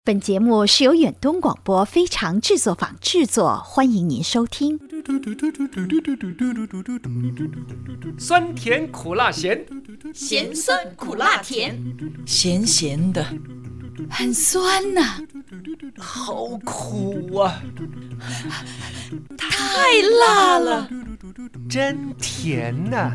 本节目是由远东广播非常制作坊制作，欢迎您收听。 酸甜苦辣咸， 咸酸苦辣甜， 咸咸的， 很酸呐、 好苦啊！ 太辣了， 真甜呐、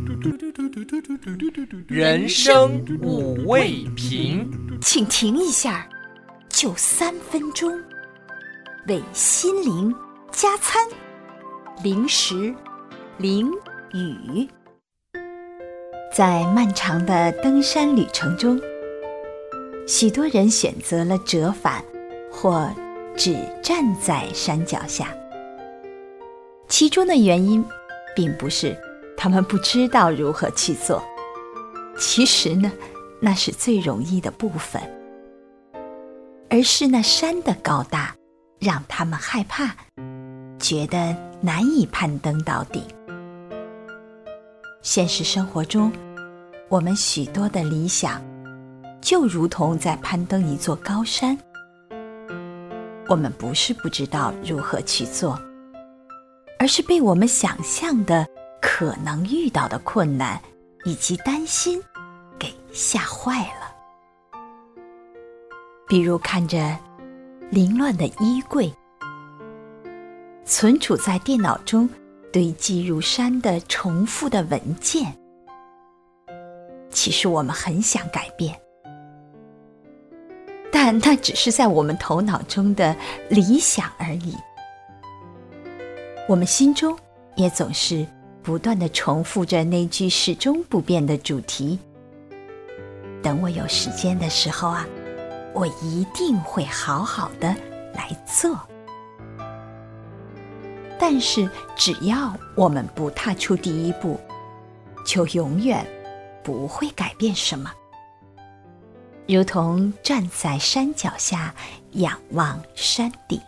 人生五味瓶， 请停一下，就3分钟，为心灵加餐，零食淋雨。在漫长的登山旅程中，许多人选择了折返或只站在山脚下。其中的原因并不是他们不知道如何去做，其实呢，那是最容易的部分，而是那山的高大让他们害怕，觉得难以攀登到顶。现实生活中，我们许多的理想就如同在攀登一座高山，我们不是不知道如何去做，而是被我们想象的可能遇到的困难以及担心给吓坏了。比如看着凌乱的衣柜，存储在电脑中堆积如山的重复的文件，其实我们很想改变，但那只是在我们头脑中的理想而已。我们心中也总是不断地重复着那句始终不变的主题：等我有时间的时候啊，我一定会好好的来做。但是只要我们不踏出第一步，就永远不会改变什么。如同站在山脚下仰望山顶，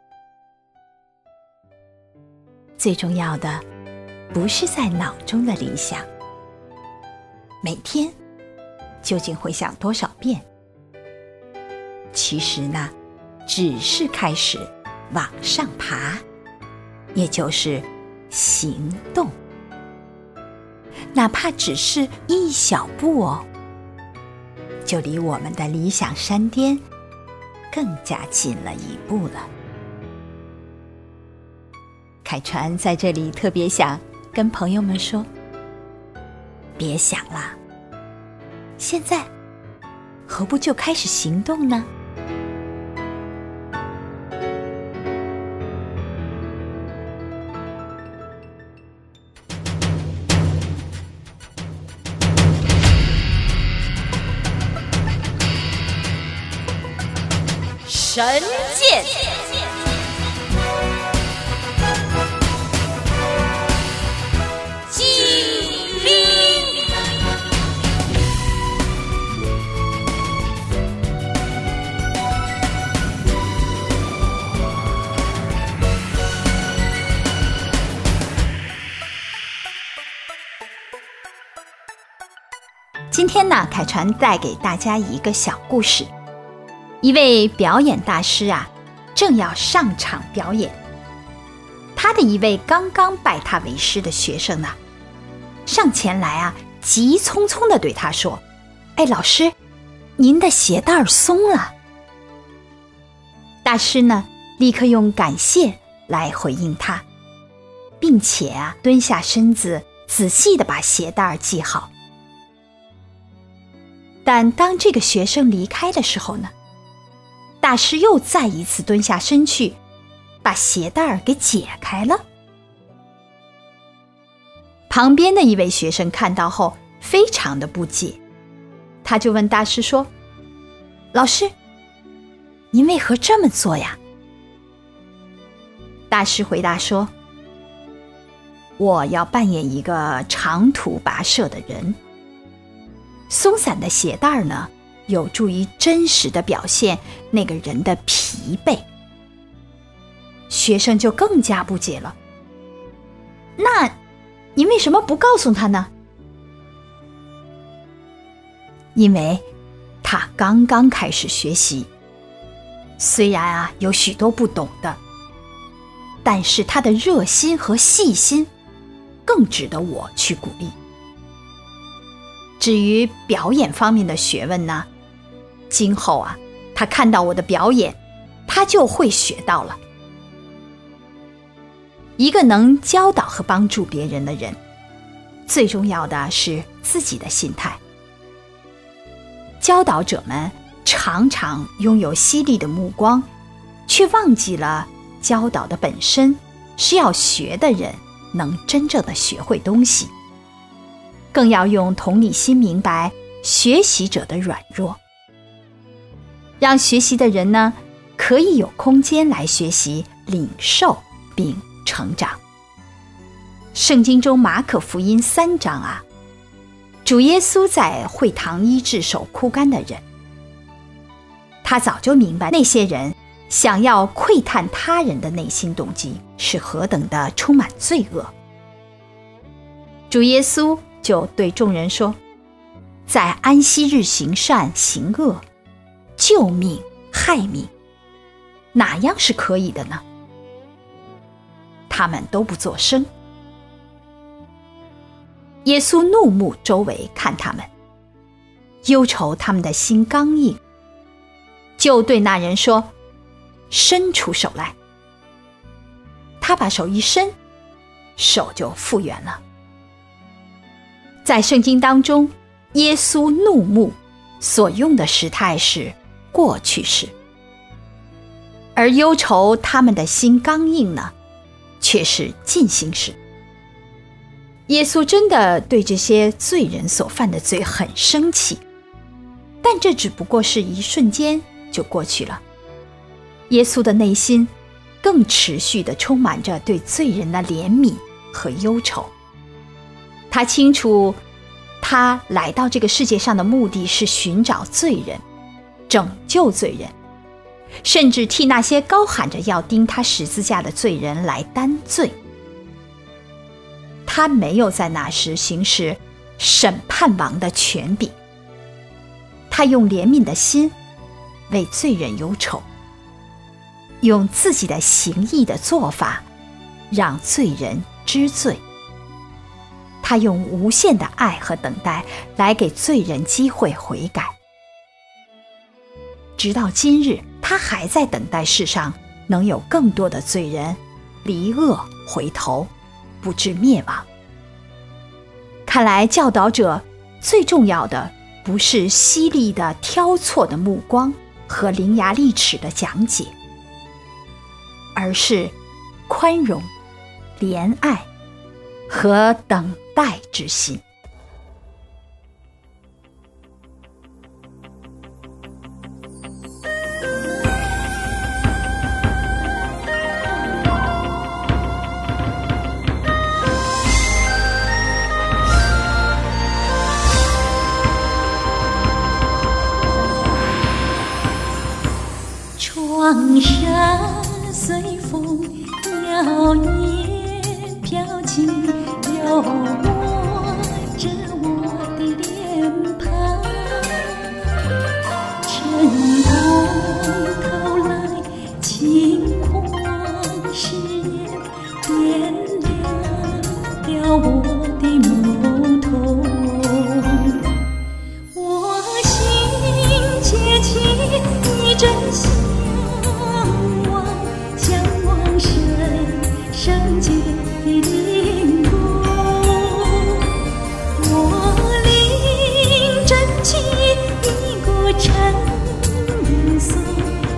最重要的不是在脑中的理想，每天究竟会想多少遍，其实呢，只是开始往上爬，也就是行动，哪怕只是一小步哦，就离我们的理想山巅更加近了一步了。凯传在这里特别想跟朋友们说，别想了，现在何不就开始行动呢？ 神剑击兵， 今天呢，凯传带给大家一个小故事。一位表演大师啊，正要上场表演，他的一位刚刚拜他为师的学生呢，上前来啊，急匆匆地对他说：“哎，老师，您的鞋带松了。”大师呢，立刻用感谢来回应他，并且啊，蹲下身子，仔细地把鞋带系好。但当这个学生离开的时候呢，大师又再一次蹲下身去，把鞋带给解开了。旁边的一位学生看到后非常的不解，他就问大师说：“老师，您为何这么做呀？”大师回答说：“我要扮演一个长途跋涉的人，松散的鞋带呢，有助于真实的表现那个人的疲惫。”学生就更加不解了：“那您为什么不告诉他呢？”因为他刚刚开始学习， 虽然有许多不懂的，但是他的热心和细心更值得我去鼓励。至于表演方面的学问呢，今后他看到我的表演，他就会学到了。一个能教导和帮助别人的人，最重要的是自己的心态。教导者们常常拥有犀利的目光，却忘记了教导的本身是要学的人能真正的学会东西，更要用同理心明白学习者的软弱，让学习的人呢，可以有空间来学习、领受并成长。圣经中马可福音3章主耶稣在会堂医治手枯干的人，他早就明白那些人想要窥探他人的内心动机是何等的充满罪恶。主耶稣就对众人说，在安息日行善行恶，救命害命，哪样是可以的呢？他们都不作声。耶稣怒目周围看他们，忧愁他们的心刚硬，就对那人说，伸出手来。他把手一伸，手就复原了。在圣经当中，耶稣怒目所用的时态是过去式，而忧愁他们的心刚硬呢，却是进行时。耶稣真的对这些罪人所犯的罪很生气，但这只不过是一瞬间就过去了。耶稣的内心更持续地充满着对罪人的怜悯和忧愁。他清楚，他来到这个世界上的目的是寻找罪人，拯救罪人，甚至替那些高喊着要钉他十字架的罪人来担罪。他没有在那时行使审判王的权柄，他用怜悯的心为罪人忧愁，用自己的行义的做法让罪人知罪。他用无限的爱和等待来给罪人机会悔改。直到今日，他还在等待世上能有更多的罪人离恶回头，不致灭亡。看来教导者最重要的不是犀利的挑错的目光和伶牙俐齿的讲解，而是宽容、怜爱和等待之心。 窗纱随风摇曳飘起，又握着我的脸庞。晨风透来，轻晃誓言，点亮了我的眸瞳。我心切起一阵向往圣洁的灵宫。我领真气一股沉吟诵，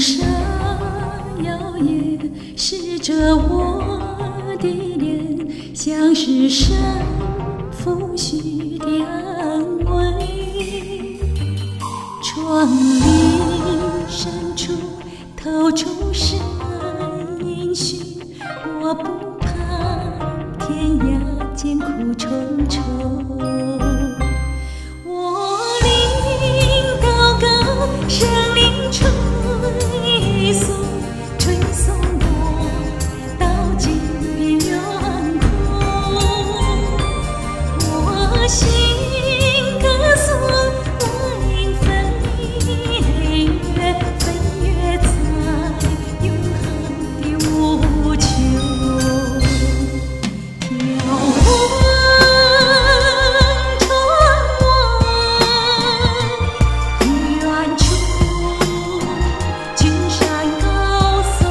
沙摇曳，湿着我的脸，像是神父许的安慰。窗棂深处透出声音许，我不怕天涯艰苦重重。我领高高圣灵吹送，吹送我到金边远空。我心歌颂，我灵飞跃，飞跃在永恒的无穷。眺望窗外，远处君山高耸。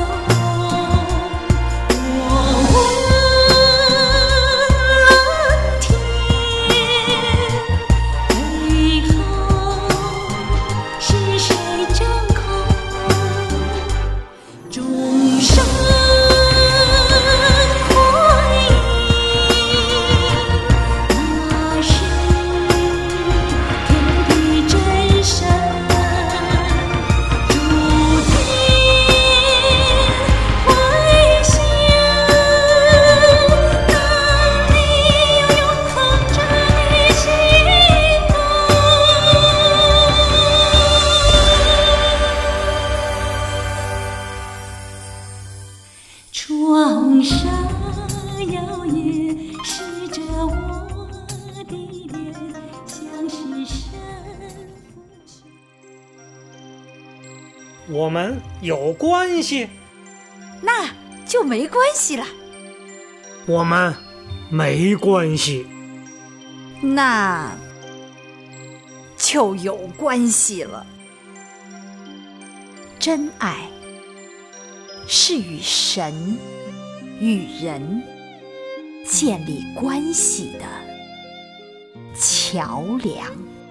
我问蓝天，背后是谁掌控？众生回忆，那是天地真神。诸天回响，当你有永恒着的心动。窗纱摇曳，湿着我的脸，像是神父许。 我们有关系， 那就没关系了。 我们没关系。 那就有关系了。真爱是与神、与人建立关系的桥梁。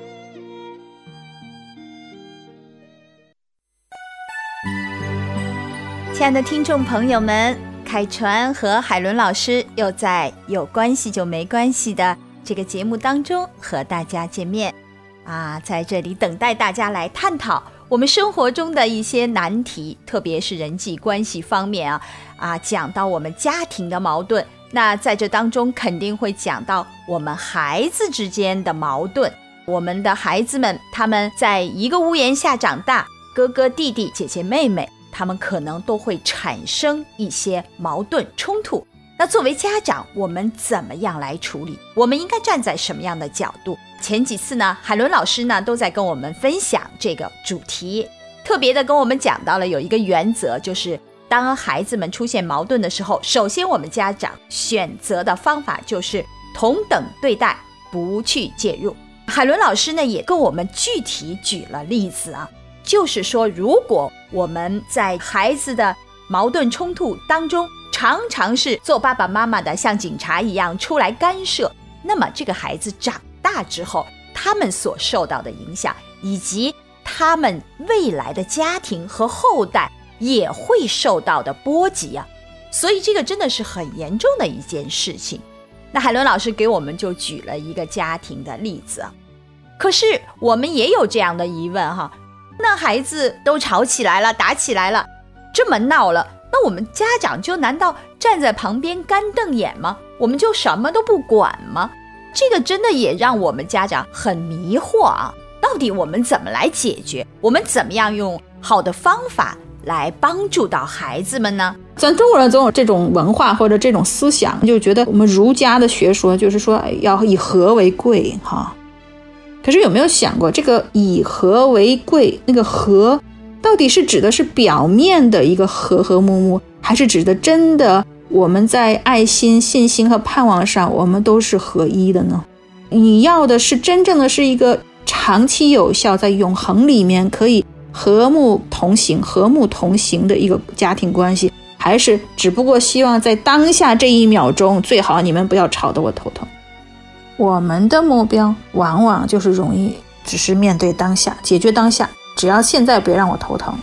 亲爱的听众朋友们，凯传和海伦老师又在有关系就没关系的这个节目当中和大家见面在这里等待大家来探讨我们生活中的一些难题，特别是人际关系方面讲到我们家庭的矛盾，那在这当中肯定会讲到我们孩子之间的矛盾。我们的孩子们他们在一个屋檐下长大，哥哥弟弟姐姐妹妹，他们可能都会产生一些矛盾冲突。那作为家长，我们怎么样来处理？我们应该站在什么样的角度？前几次呢，海伦老师呢都在跟我们分享这个主题，特别的跟我们讲到了有一个原则，就是当孩子们出现矛盾的时候，首先我们家长选择的方法就是同等对待，不去介入。海伦老师呢也跟我们具体举了例子就是说，如果我们在孩子的矛盾冲突当中常常是做爸爸妈妈的像警察一样出来干涉，那么这个孩子长大之后，他们所受到的影响以及他们未来的家庭和后代也会受到的波及所以这个真的是很严重的一件事情。那海伦老师给我们就举了一个家庭的例子可是我们也有这样的疑问那孩子都吵起来了，打起来了，这么闹了，那我们家长就难道站在旁边干瞪眼吗？我们就什么都不管吗？这个真的也让我们家长很迷惑到底我们怎么来解决？我们怎么样用好的方法来帮助到孩子们呢？ 咱中国人总有这种文化或者这种思想，就觉得我们儒家的学说就是说要以和为贵可是有没有想过，这个以和为贵，那个和到底是指的是表面的一个和和睦睦，还是指的真的我们在爱心、信心和盼望上我们都是合一的呢？你要的是真正的是一个长期有效，在永恒里面可以和睦同行的一个家庭关系，还是只不过希望在当下这一秒钟最好你们不要吵得我头疼？我们的目标往往就是容易只是面对当下，解决当下，只要现在别让我头疼。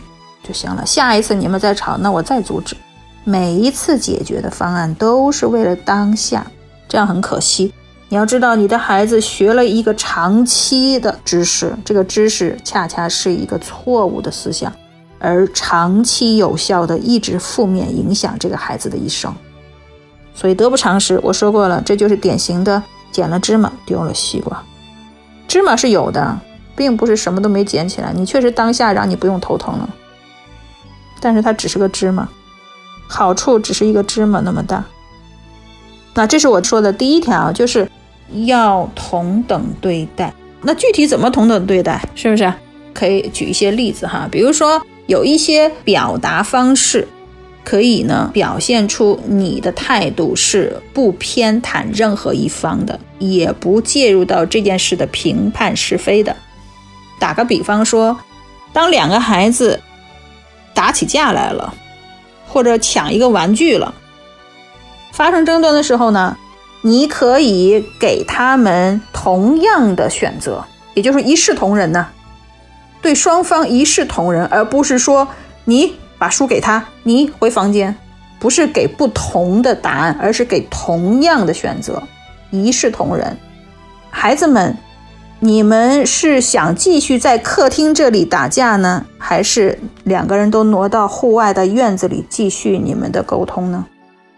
就行了，下一次你们再吵，那我再阻止。每一次解决的方案都是为了当下，这样很可惜。你要知道，你的孩子学了一个长期的知识，这个知识恰恰是一个错误的思想，而长期有效的一直负面影响这个孩子的一生。所以得不偿失，我说过了，这就是典型的捡了芝麻丢了西瓜。芝麻是有的，并不是什么都没捡起来，你确实当下让你不用头疼了，但是它只是个芝麻，好处只是一个芝麻那么大。那这是我说的第一条，就是要同等对待。那具体怎么同等对待，是不是可以举一些例子哈？比如说有一些表达方式可以呢表现出你的态度是不偏袒任何一方的，也不介入到这件事的评判是非的。打个比方说，当两个孩子打起架来了，或者抢一个玩具了，发生争端的时候呢，你可以给他们同样的选择，也就是一视同仁呢，对双方一视同仁，而不是说你把书给他，你回房间，不是给不同的答案，而是给同样的选择，一视同仁。孩子们，你们是想继续在客厅这里打架呢，还是两个人都挪到户外的院子里继续你们的沟通呢？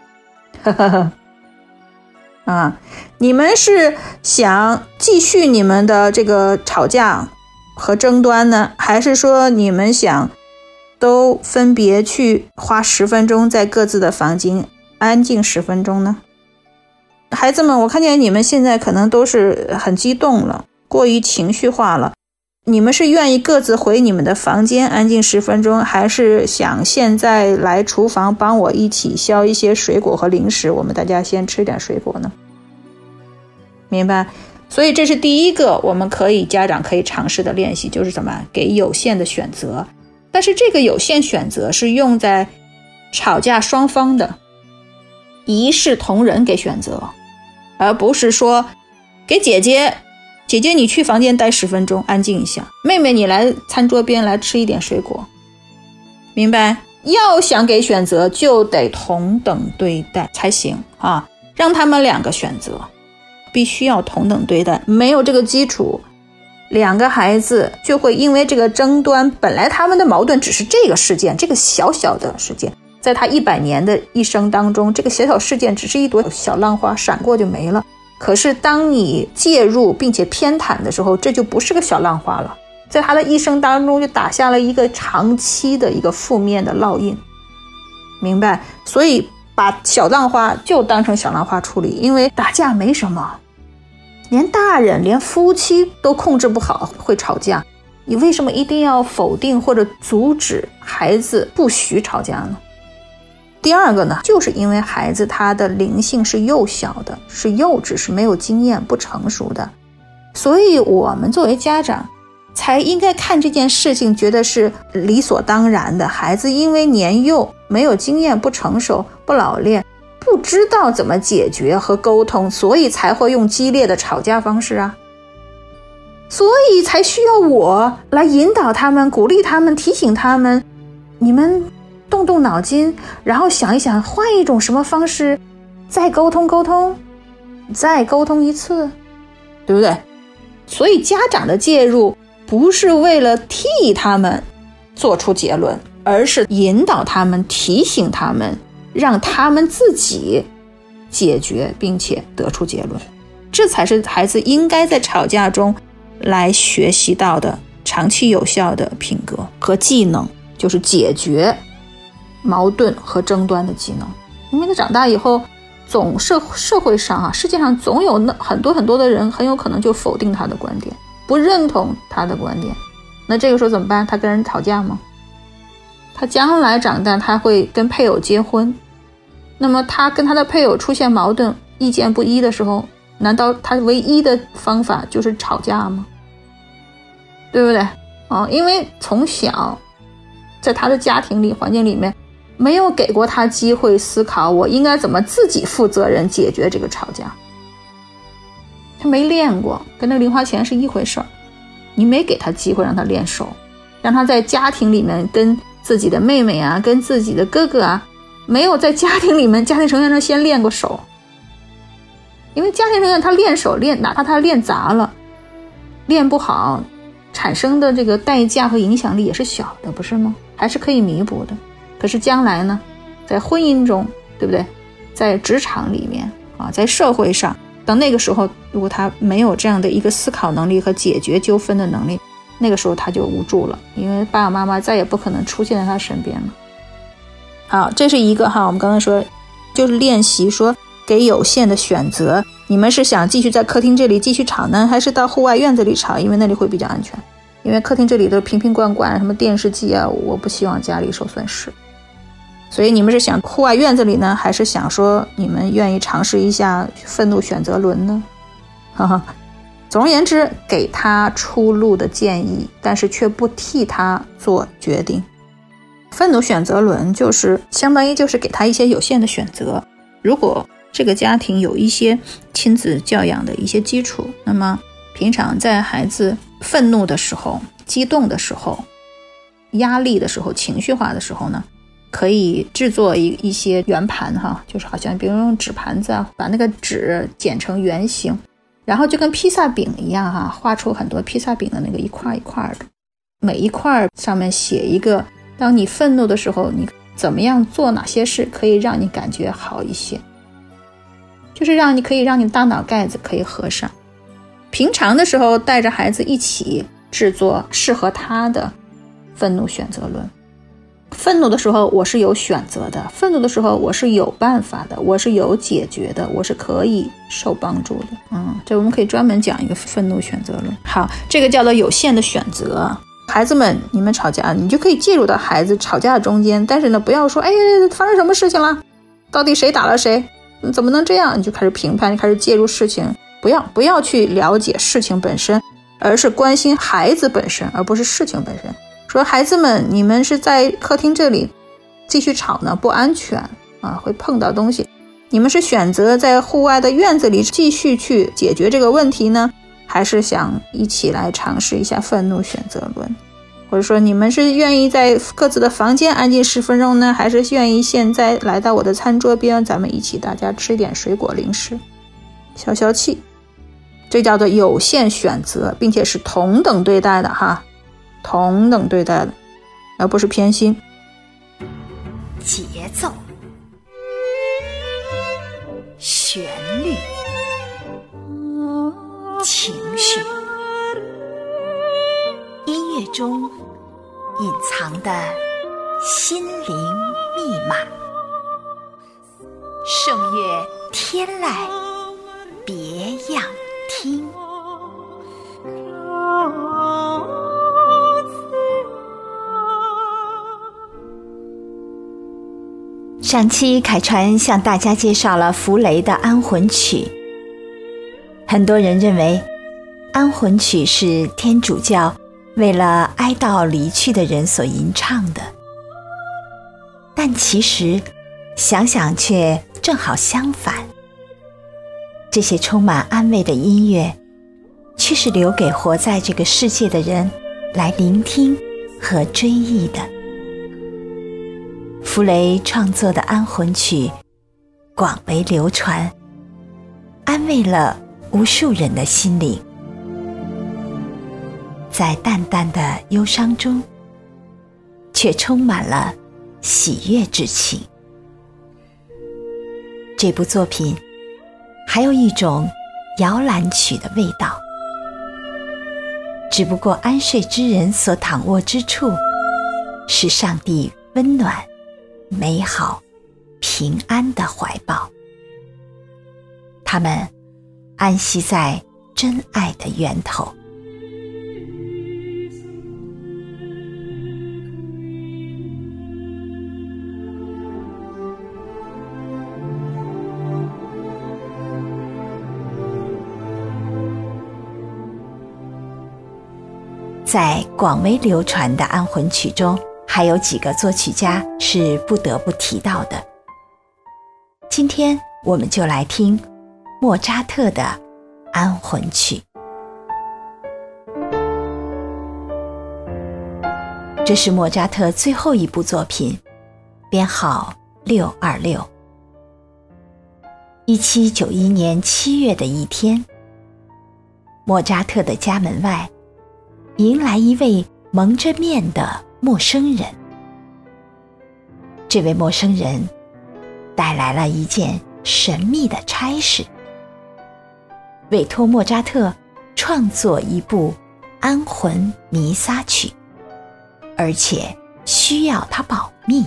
你们是想继续你们的这个吵架和争端呢，还是说你们想都分别去花10分钟在各自的房间安静10分钟呢？孩子们，我看见你们现在可能都是很激动了，过于情绪化了，你们是愿意各自回你们的房间安静10分钟，还是想现在来厨房帮我一起削一些水果和零食，我们大家先吃点水果呢？明白？所以这是第一个我们家长可以尝试的练习，就是什么？给有限的选择。但是这个有限选择是用在吵架双方的，一视同仁给选择，而不是说给姐姐你去房间待10分钟安静一下，妹妹你来餐桌边来吃一点水果。明白？要想给选择就得同等对待才行啊，让他们两个选择，必须要同等对待。没有这个基础，两个孩子就会因为这个争端，本来他们的矛盾只是这个事件，这个小小的事件，在他100年的一生当中，这个小小事件只是一朵小浪花，闪过就没了。可是当你介入并且偏袒的时候，这就不是个小浪花了，在他的一生当中就打下了一个长期的一个负面的烙印。明白？所以把小浪花就当成小浪花处理，因为打架没什么，连大人连夫妻都控制不好会吵架，你为什么一定要否定或者阻止孩子不许吵架呢？第二个呢，就是因为孩子他的灵性是幼小的，是幼稚，是没有经验不成熟的，所以我们作为家长才应该看这件事情觉得是理所当然的。孩子因为年幼，没有经验，不成熟，不老练，不知道怎么解决和沟通，所以才会用激烈的吵架方式啊，所以才需要我来引导他们，鼓励他们，提醒他们，你们动动脑筋，然后想一想换一种什么方式再沟通，再沟通一次，对不对？所以家长的介入不是为了替他们做出结论，而是引导他们，提醒他们，让他们自己解决并且得出结论。这才是孩子应该在吵架中来学习到的长期有效的品格和技能，就是解决矛盾和争端的技能。因为他长大以后，社会上世界上总有很多的人很有可能就否定他的观点，不认同他的观点，那这个时候怎么办？他跟人吵架吗？他将来长大他会跟配偶结婚，那么他跟他的配偶出现矛盾，意见不一的时候，难道他唯一的方法就是吵架吗？对不对？因为从小在他的家庭里环境里面没有给过他机会思考我应该怎么自己负责任解决这个吵架，他没练过，跟那零花钱是一回事儿，你没给他机会让他练手，让他在家庭里面跟自己的妹妹啊，跟自己的哥哥啊，没有在家庭里面家庭成员上先练过手。因为家庭成员他练手练，哪怕他练砸了，练不好，产生的这个代价和影响力也是小的，不是吗？还是可以弥补的。可是将来呢，在婚姻中，对不对？在职场里面啊，在社会上，等那个时候，如果他没有这样的一个思考能力和解决纠纷的能力，那个时候他就无助了，因为爸爸妈妈再也不可能出现在他身边了。好，这是一个哈，我们刚才说就是练习说给有限的选择，你们是想继续在客厅这里继续吵呢，还是到户外院子里吵？因为那里会比较安全。因为客厅这里都瓶瓶罐罐，什么电视机啊，我不希望家里受损失。所以你们是想户外院子里呢，还是想说你们愿意尝试一下愤怒选择轮呢？总而言之，给他出路的建议，但是却不替他做决定。愤怒选择轮就是相当于就是给他一些有限的选择。如果这个家庭有一些亲子教养的一些基础，那么平常在孩子愤怒的时候、激动的时候、压力的时候、情绪化的时候呢，可以制作一些圆盘哈，就是好像比如用纸盘子啊，把那个纸剪成圆形，然后就跟披萨饼一样哈，画出很多披萨饼的那个一块一块的，每一块上面写一个，当你愤怒的时候，你怎么样做哪些事可以让你感觉好一些，就是让你大脑盖子可以合上。平常的时候带着孩子一起制作适合他的愤怒选择论。愤怒的时候我是有选择的，愤怒的时候我是有办法的，我是有解决的，我是可以受帮助的。这我们可以专门讲一个愤怒选择论。好，这个叫做有限的选择。孩子们，你们吵架，你就可以介入到孩子吵架的中间，但是呢，不要说发生什么事情了，到底谁打了谁，怎么能这样，你就开始评判，你开始介入事情。不要去了解事情本身，而是关心孩子本身，而不是事情本身。说孩子们，你们是在客厅这里继续吵呢，不安全啊，会碰到东西。你们是选择在户外的院子里继续去解决这个问题呢，还是想一起来尝试一下愤怒选择论？或者说你们是愿意在各自的房间安静10分钟呢，还是愿意现在来到我的餐桌边，咱们一起大家吃一点水果零食，消消气。这叫做有限选择，并且是同等对待的哈，同等对待的，而不是偏心。 节奏、旋律、情绪，音乐中隐藏的心灵密码。圣乐天籁，别样听。上期凯川向大家介绍了弗雷的安魂曲。很多人认为安魂曲是天主教为了哀悼离去的人所吟唱的，但其实想想却正好相反。这些充满安慰的音乐却是留给活在这个世界的人来聆听和追忆的。弗雷创作的安魂曲广为流传，安慰了无数人的心灵。在淡淡的忧伤中，却充满了喜悦之情。这部作品还有一种摇篮曲的味道，只不过安睡之人所躺卧之处是上帝温暖、美好、平安的怀抱，他们安息在真爱的源头。在广为流传的安魂曲中，还有几个作曲家是不得不提到的。今天我们就来听莫扎特的安魂曲。 这是莫扎特最后一部作品，编号626。1791年7月的一天，莫扎特的家门外迎来一位蒙着面的陌生人。这位陌生人带来了一件神秘的差事，委托莫扎特创作一部安魂弥撒曲，而且需要他保密。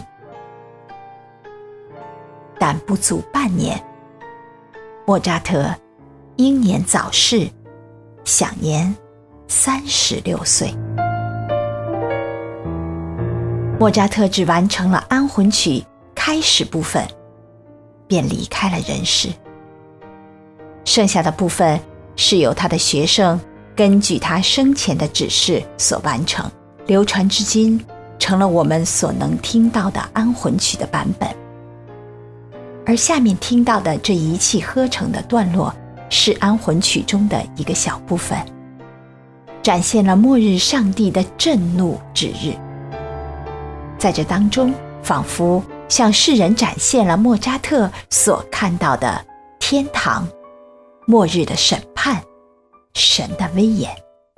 但不足半年，莫扎特英年早逝，享年36岁。莫扎特只完成了安魂曲开始部分，便离开了人世。剩下的部分是由他的学生根据他生前的指示所完成，流传至今，成了我们所能听到的安魂曲的版本。而下面听到的这一气呵成的段落，是安魂曲中的一个小部分，展现了末日上帝的震怒之日。在这当中，仿佛向世人展现了莫扎特所看到的天堂、末日的审判、神的威严。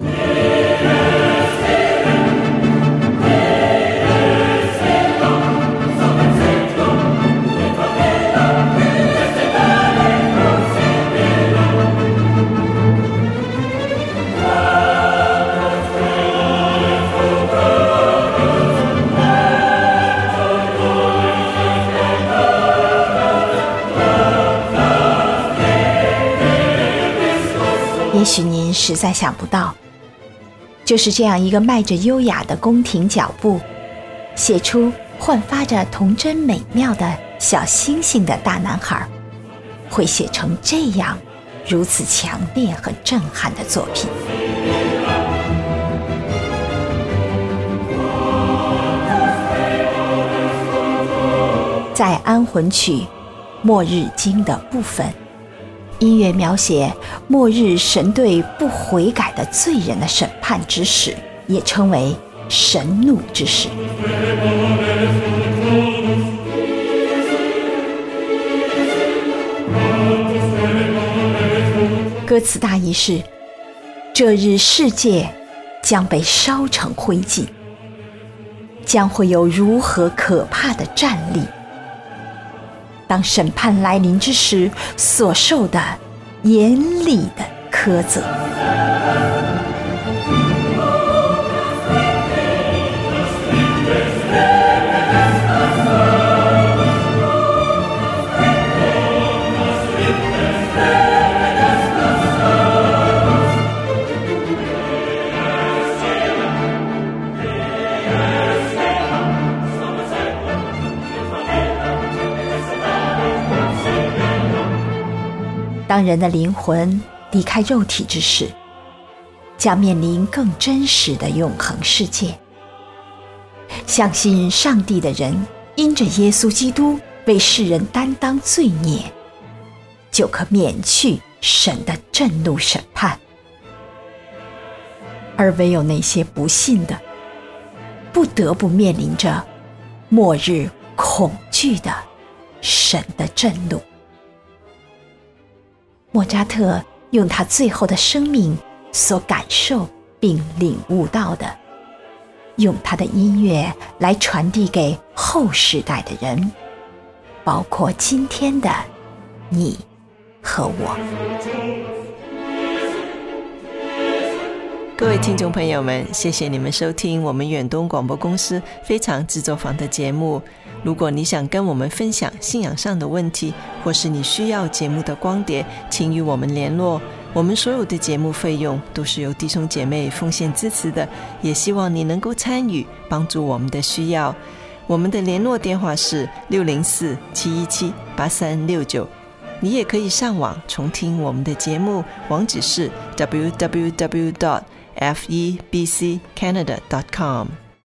也许您实在想不到，就是这样一个迈着优雅的宫廷脚步，写出焕发着童真美妙的小星星的大男孩，会写成这样如此强烈和震撼的作品。在安魂曲末日经的部分，音乐描写末日神对不悔改的罪人的审判之时，也称为神怒之时。歌词大意是：这日世界将被烧成灰烬，将会有如何可怕的战力，当审判来临之时所受的严厉的苛责。当人的灵魂离开肉体之时，将面临更真实的永恒世界。相信上帝的人，因着耶稣基督为世人担当罪孽，就可免去神的震怒审判。而唯有那些不信的，不得不面临着末日恐惧的神的震怒。莫扎特用他最后的生命所感受并领悟到的，用他的音乐来传递给后世代的人，包括今天的你和我。 各位听众朋友们，谢谢你们收听我们远东广播公司非常制作坊的节目。如果你想跟我们分享信仰上的问题，或是你需要节目的光碟，请与我们联络。我们所有的节目费用都是由弟兄姐妹奉献支持的，也希望你能够参与，帮助我们的需要。我们的联络电话是604-717-8369。你也可以上网重听我们的节目，网址是 www.febccanada.com。